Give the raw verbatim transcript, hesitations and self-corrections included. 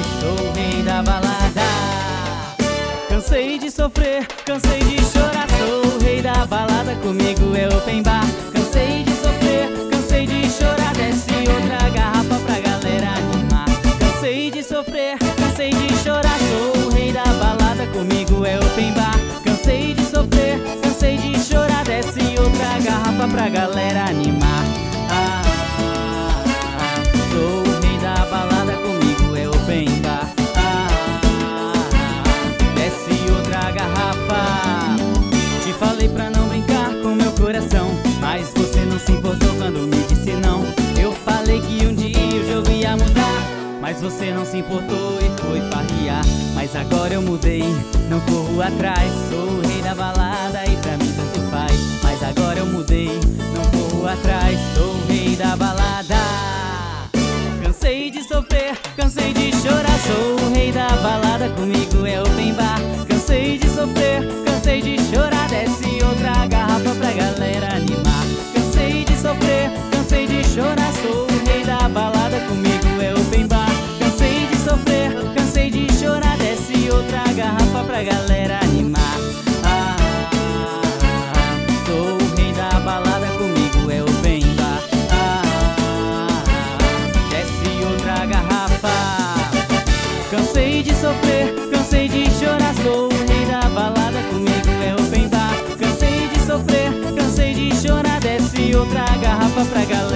sou o rei da balada. Cansei de sofrer, cansei de chorar, sou o rei da balada, comigo é open bar. Cansei de sofrer, cansei de chorar, desce outra garrafa pra galera animar. Cansei de sofrer, cansei de chorar, sou o rei da balada, comigo é open bar. Cansei de sofrer, cansei de chorar, desce outra garrafa pra galera animar. Ah, ah, ah, sou o rei da balada, comigo é open bar. Ah, ah, ah, desce outra garrafa. Te falei pra não brincar com meu coração, mas você não se importou quando me disse não. Eu falei que um dia o jogo ia mudar, mas você não se importou e foi farrear. Mas agora eu mudei, não corro atrás, sou o rei da balada e pra mim tanto faz. Mas agora eu mudei, não corro atrás, sou o rei da balada. Cansei de sofrer, cansei de chorar, sou o rei da balada, comigo é open bar. Cansei de sofrer, cansei de chorar, desce outra garrafa pra galera animar. Cansei de sofrer, cansei de chorar, sou o rei da balada, comigo é open bar. Cansei de sofrer, cansei de chorar, desce outra garrafa pra galera animar. Ah, ah, ah, sou o rei da balada, comigo é open bar. Ah, ah, ah, desce outra garrafa. Cansei de sofrer, cansei de chorar, sou o rei da balada, comigo é open bar. Cansei de sofrer, cansei de chorar, desce outra garrafa pra galera